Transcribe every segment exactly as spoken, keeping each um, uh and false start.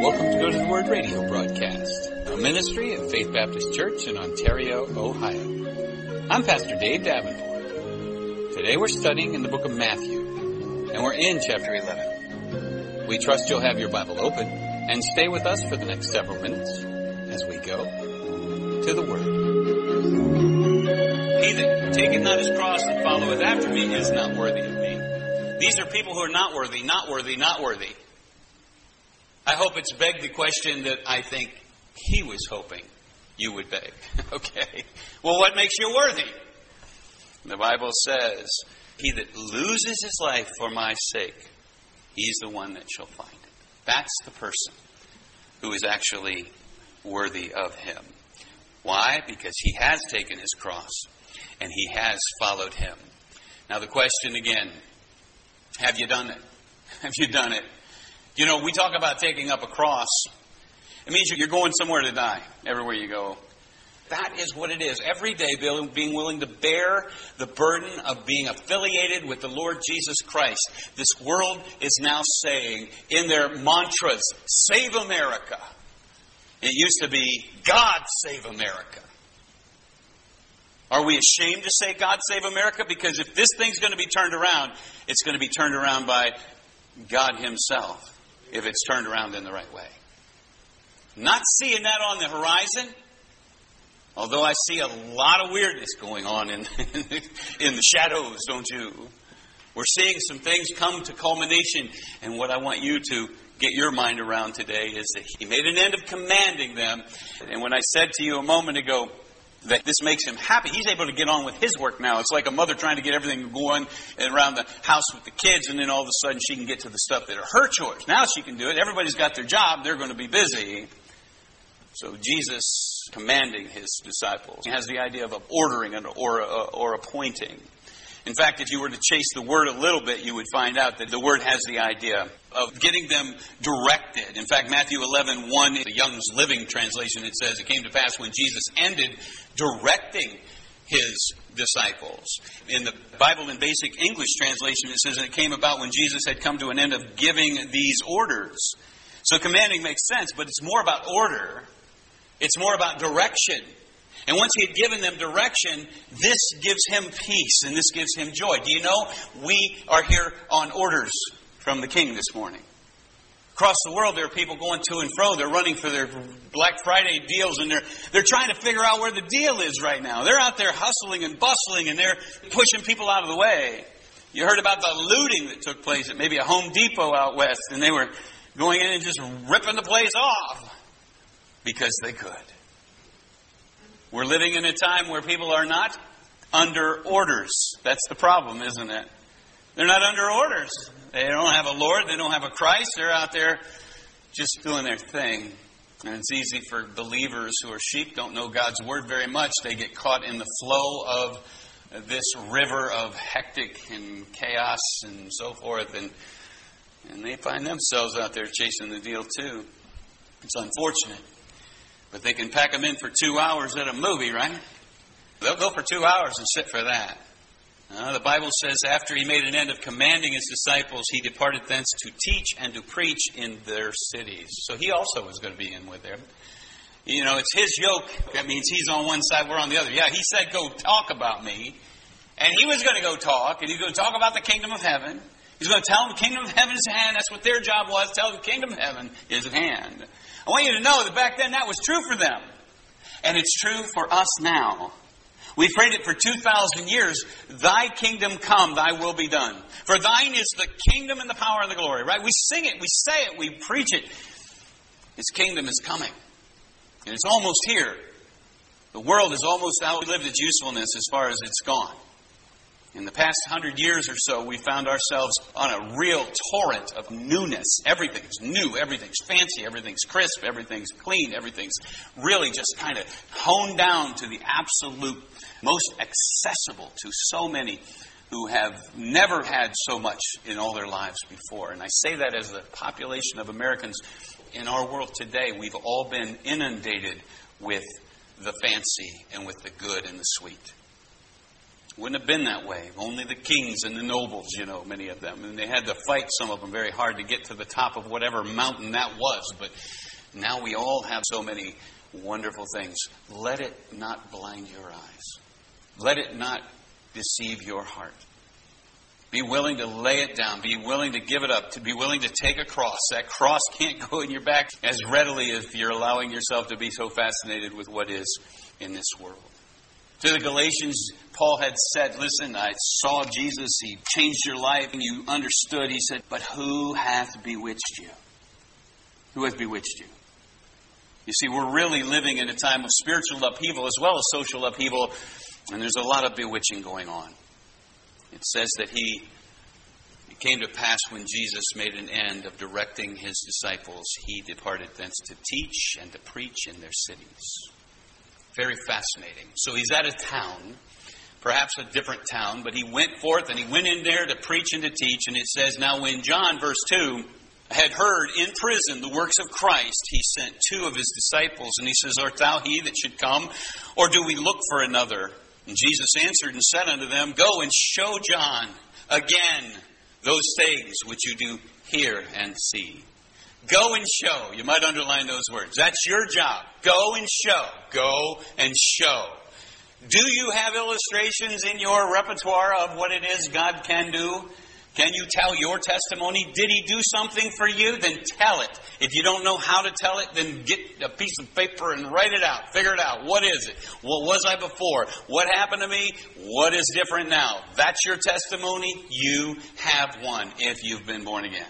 welcome to Go to the Word radio broadcast, a ministry of Faith Baptist Church in Ontario, Ohio. I'm Pastor Dave Davenport. Today we're studying in the book of Matthew, and we're in chapter eleven. We trust you'll have your Bible open and stay with us for the next several minutes as we go to the Word. He that taketh not his cross and followeth after me is not worthy of me. These are people who are not worthy, not worthy, not worthy. I hope it's begged the question that I think he was hoping you would beg. Okay. Well, what makes you worthy? The Bible says, he that loses his life for my sake, he's the one that shall find it. That's the person who is actually worthy of him. Why? Because he has taken his cross and he has followed him. Now the question again, have you done it? Have you done it? You know, we talk about taking up a cross. It means you're going somewhere to die, everywhere you go. That is what it is. Every day being willing to bear the burden of being affiliated with the Lord Jesus Christ. This world is now saying in their mantras, Save America. It used to be, God Save America. Are we ashamed to say, God Save America? Because if this thing's going to be turned around, it's going to be turned around by God Himself. If it's turned around in the right way. Not seeing that on the horizon, although I see a lot of weirdness going on in, in the shadows, don't you? We're seeing some things come to culmination, and what I want you to get your mind around today is that He made an end of commanding them. And when I said to you a moment ago that this makes Him happy, He's able to get on with His work now. It's like a mother trying to get everything going around the house with the kids, and then all of a sudden she can get to the stuff that are her chores. Now she can do it. Everybody's got their job. They're going to be busy. So Jesus commanding His disciples. He has the idea of ordering or, or appointing. In fact, if you were to chase the word a little bit, you would find out that the word has the idea of getting them directed. In fact, Matthew eleven one, the Young's Living Translation, it says, it came to pass when Jesus ended directing His disciples. In the Bible in Basic English Translation, it says, and it came about when Jesus had come to an end of giving these orders. So commanding makes sense, but it's more about order. It's more about direction. And once He had given them direction, this gives Him peace and this gives Him joy. Do you know, we are here on orders from the King this morning. Across the world, there are people going to and fro. They're running for their Black Friday deals, and they're they're trying to figure out where the deal is right now. They're out there hustling and bustling, and they're pushing people out of the way. You heard about the looting that took place at maybe a Home Depot out west, and they were going in and just ripping the place off because they could. We're living in a time where people are not under orders. That's the problem, isn't it? They're not under orders. They don't have a Lord. They don't have a Christ. They're out there just doing their thing. And it's easy for believers who are sheep, don't know God's Word very much. They get caught in the flow of this river of hectic and chaos and so forth. And, and they find themselves out there chasing the deal too. It's unfortunate. But they can pack them in for two hours at a movie, right? They'll go for two hours and sit for that. Uh, the Bible says after He made an end of commanding His disciples, He departed thence to teach and to preach in their cities. So He also was going to be in with them. You know, it's His yoke. That means He's on one side, we're on the other. Yeah, He said, go talk about Me. And He was going to go talk, and He's going to talk about the kingdom of heaven. He's going to tell them the kingdom of heaven is at hand. That's what their job was, tell them the kingdom of heaven is at hand. I want you to know that back then that was true for them. And it's true for us now. We've prayed it for two thousand years. Thy kingdom come, thy will be done. For thine is the kingdom and the power and the glory, right? We sing it, we say it, we preach it. His kingdom is coming. And it's almost here. The world has almost outlived its usefulness as far as it's gone. In the past hundred years or so, we found ourselves on a real torrent of newness. Everything's new, everything's fancy, everything's crisp, everything's clean, everything's really just kind of honed down to the absolute most accessible to so many who have never had so much in all their lives before. And I say that as the population of Americans in our world today, we've all been inundated with the fancy and with the good and the sweet. Wouldn't have been that way. Only the kings and the nobles, you know, many of them. And they had to fight, some of them, very hard to get to the top of whatever mountain that was. But now we all have so many wonderful things. Let it not blind your eyes. Let it not deceive your heart. Be willing to lay it down. Be willing to give it up. To be willing to take a cross. That cross can't go in your back as readily if you're allowing yourself to be so fascinated with what is in this world. To the Galatians, Paul had said, listen, I saw Jesus. He changed your life and you understood. He said, but who hath bewitched you? Who has bewitched you? You see, we're really living in a time of spiritual upheaval as well as social upheaval. And there's a lot of bewitching going on. It says that he, it came to pass when Jesus made an end of directing his disciples, he departed thence to teach and to preach in their cities. Very fascinating. So he's at a town, perhaps a different town, but he went forth and he went in there to preach and to teach. And it says, now when John, verse two, had heard in prison the works of Christ, he sent two of his disciples. And he says, art thou he that should come, or do we look for another? And Jesus answered and said unto them, go and show John again those things which you do hear and see. Go and show. You might underline those words. That's your job. Go and show. Go and show. Do you have illustrations in your repertoire of what it is God can do? Can you tell your testimony? Did he do something for you? Then tell it. If you don't know how to tell it, then get a piece of paper and write it out. Figure it out. What is it? What was I before? What happened to me? What is different now? That's your testimony. You have one if you've been born again.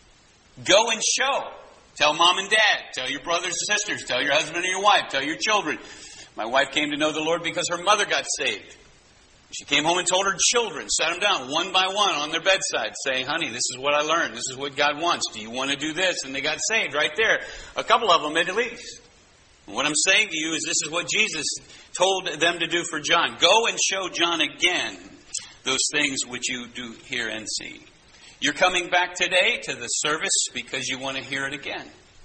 Go and show. Tell mom and dad. Tell your brothers and sisters. Tell your husband and your wife. Tell your children. My wife came to know the Lord because her mother got saved. She came home and told her children, sat them down one by one on their bedside, saying, honey, this is what I learned. This is what God wants. Do you want to do this? And they got saved right there. A couple of them at least. And what I'm saying to you is this is what Jesus told them to do for John. Go and show John again those things which you do hear and see. You're coming back today to the service because you want to hear it again.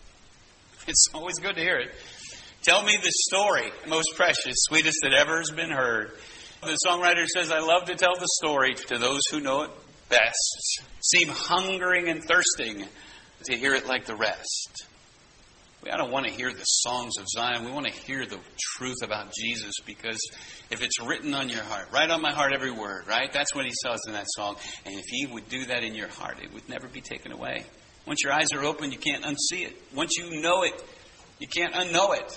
It's always good to hear it. Tell me the story, most precious, sweetest that ever has been heard. The songwriter says, I love to tell the story to those who know it best. Seem hungering and thirsting to hear it like the rest. We don't want to hear the songs of Zion. We want to hear the truth about Jesus because if it's written on your heart, right on my heart every word, right? That's what he says in that song. And if he would do that in your heart, it would never be taken away. Once your eyes are open, you can't unsee it. Once you know it, you can't unknow it.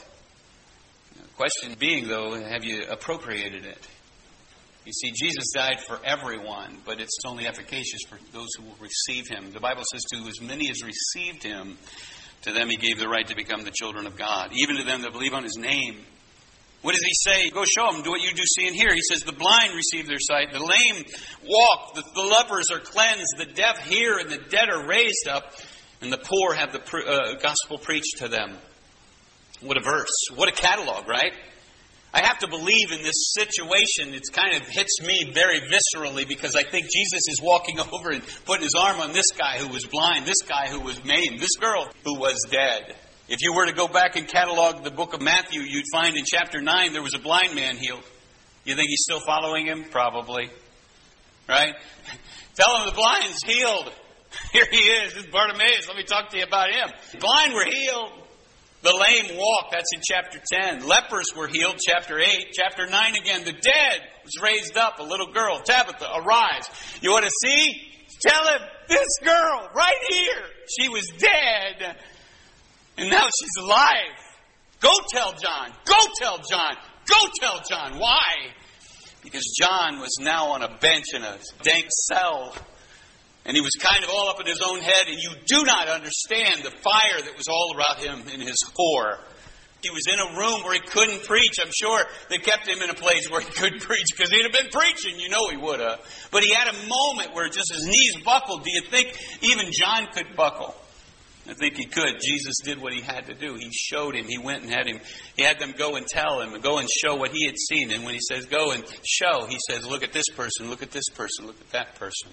The question being, though, have you appropriated it? You see, Jesus died for everyone, but it's only efficacious for those who will receive him. The Bible says, to as many as received him, to them he gave the right to become the children of God, even to them that believe on his name. What does he say? Go show them, do what you do see and hear. He says, the blind receive their sight, the lame walk, the, the lepers are cleansed, the deaf hear, and the dead are raised up, and the poor have the pre- uh, gospel preached to them. What a verse. What a catalog, right? I have to believe in this situation. It kind of hits me very viscerally because I think Jesus is walking over and putting his arm on this guy who was blind, this guy who was maimed, this girl who was dead. If you were to go back and catalog the book of Matthew, you'd find in chapter nine there was a blind man healed. You think he's still following him? Probably. Right? Tell him the blind's healed. Here he is. This is Bartimaeus. Let me talk to you about him. The blind were healed. The lame walk, that's in chapter ten. Lepers were healed, chapter eight. Chapter nine again, the dead was raised up. A little girl, Tabitha, arise. You want to see? Tell him, this girl, right here, she was dead, and now she's alive. Go tell John. Go tell John. Go tell John. Why? Because John was now on a bench in a dank cell. And he was kind of all up in his own head, and you do not understand the fire that was all around him in his core. He was in a room where he couldn't preach. I'm sure they kept him in a place where he couldn't preach because he'd have been preaching. You know he would have. But he had a moment where just his knees buckled. Do you think even John could buckle? I think he could. Jesus did what he had to do. He showed him. He went and had him. He had them go and tell him and go and show what he had seen. And when he says go and show, he says look at this person, look at this person, look at that person.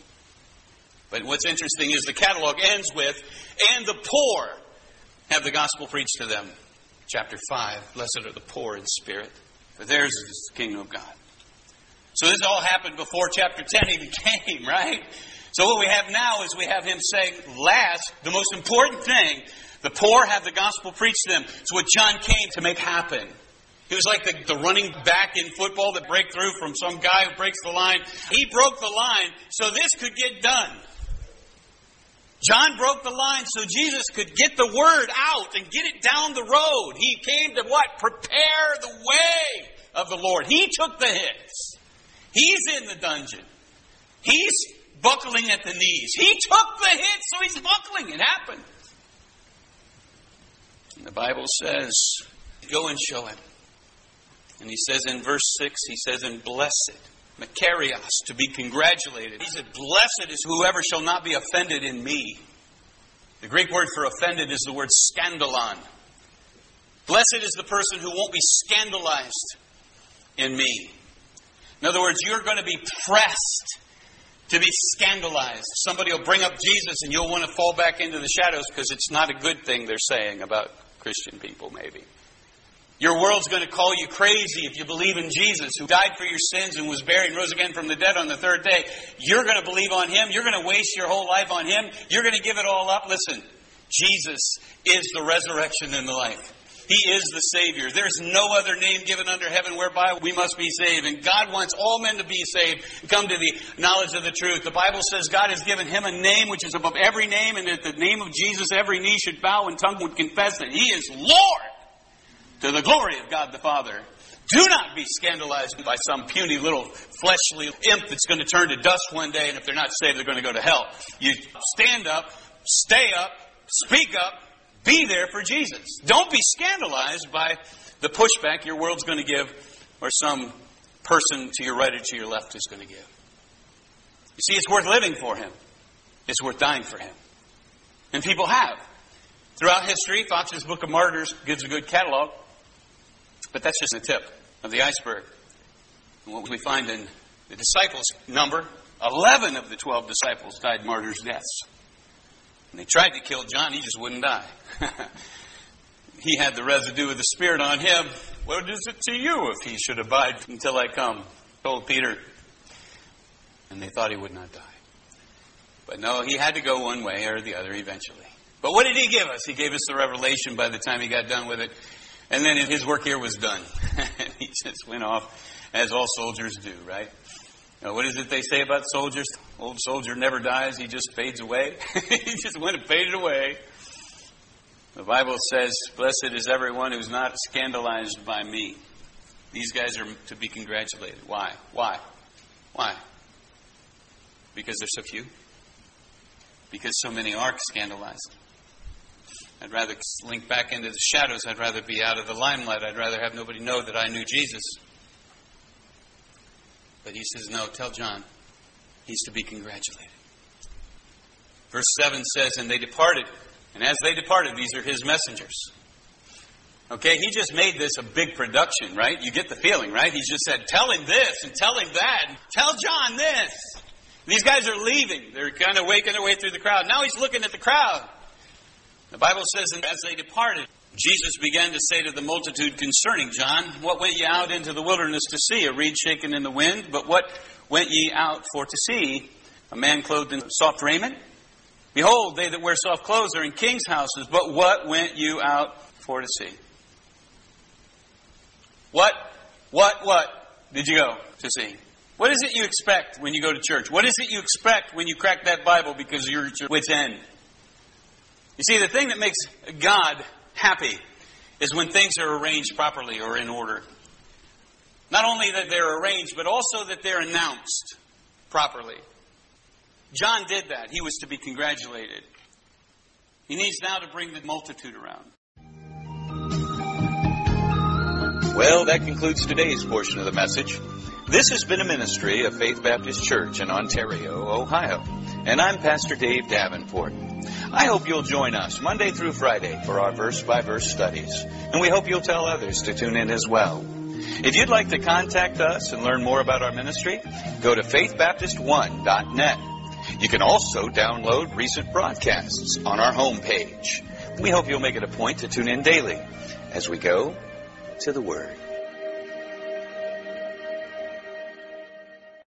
But what's interesting is the catalog ends with, and the poor have the gospel preached to them. Chapter five, blessed are the poor in spirit, for theirs is the kingdom of God. So this all happened before chapter ten even came, right? So what we have now is we have him saying, last, the most important thing, the poor have the gospel preached to them. It's what John came to make happen. He was like the, the running back in football that break through from some guy who breaks the line. He broke the line so this could get done. John broke the line so Jesus could get the word out and get it down the road. He came to what? Prepare the way of the Lord. He took the hits. He's in the dungeon. He's buckling at the knees. He took the hits, so he's buckling. It happened. And the Bible says, go and show him. And he says in verse six, he says, and blessed, Makarios, to be congratulated. He said, blessed is whoever shall not be offended in me. The Greek word for offended is the word scandalon. Blessed is the person who won't be scandalized in me. In other words, you're going to be pressed to be scandalized. Somebody will bring up Jesus and you'll want to fall back into the shadows because it's not a good thing they're saying about Christian people, maybe. Your world's going to call you crazy if you believe in Jesus, who died for your sins and was buried and rose again from the dead on the third day. You're going to believe on Him. You're going to waste your whole life on Him. You're going to give it all up. Listen, Jesus is the resurrection and the life. He is the Savior. There's no other name given under heaven whereby we must be saved. And God wants all men to be saved and come to the knowledge of the truth. The Bible says God has given Him a name which is above every name, and at the name of Jesus every knee should bow and tongue would confess that He is Lord, to the glory of God the Father. Do not be scandalized by some puny little fleshly imp that's going to turn to dust one day, and if they're not saved, they're going to go to hell. You stand up, stay up, speak up, be there for Jesus. Don't be scandalized by the pushback your world's going to give or some person to your right or to your left is going to give. You see, it's worth living for Him. It's worth dying for Him. And people have. Throughout history, Fox's Book of Martyrs gives a good catalog. But that's just the tip of the iceberg. And what we find in the disciples' number, eleven of the twelve disciples died martyrs' deaths. And they tried to kill John, he just wouldn't die. He had the residue of the Spirit on him. What is it to you if he should abide until I come? Told Peter. And they thought he would not die. But no, he had to go one way or the other eventually. But what did He give us? He gave us the revelation by the time He got done with it. And then His work here was done. He just went off, as all soldiers do, right? Now, what is it they say about soldiers? Old soldier never dies, he just fades away. He just went and faded away. The Bible says, blessed is everyone who's not scandalized by me. These guys are to be congratulated. Why? Why? Why? Because they're so few? Because so many are scandalized. I'd rather slink back into the shadows. I'd rather be out of the limelight. I'd rather have nobody know that I knew Jesus. But He says, no, tell John, he's to be congratulated. Verse seven says, and they departed. And as they departed, these are His messengers. Okay, He just made this a big production, right? You get the feeling, right? He just said, tell him this and tell him that. And tell John this. These guys are leaving. They're kind of waking their way through the crowd. Now He's looking at the crowd. The Bible says, and as they departed, Jesus began to say to the multitude concerning John, what went ye out into the wilderness to see? A reed shaken in the wind? But what went ye out for to see? A man clothed in soft raiment? Behold, they that wear soft clothes are in kings' houses. But what went you out for to see? What, what, what did you go to see? What is it you expect when you go to church? What is it you expect when you crack that Bible because you're at your wit's end? You see, the thing that makes God happy is when things are arranged properly or in order. Not only that they're arranged, but also that they're announced properly. John did that. He was to be congratulated. He needs now to bring the multitude around. Well, that concludes today's portion of the message. This has been a ministry of Faith Baptist Church in Ontario, Ohio. And I'm Pastor Dave Davenport. I hope you'll join us Monday through Friday for our verse-by-verse studies. And we hope you'll tell others to tune in as well. If you'd like to contact us and learn more about our ministry, go to faith baptist one dot net. You can also download recent broadcasts on our homepage. We hope you'll make it a point to tune in daily as we go to the Word.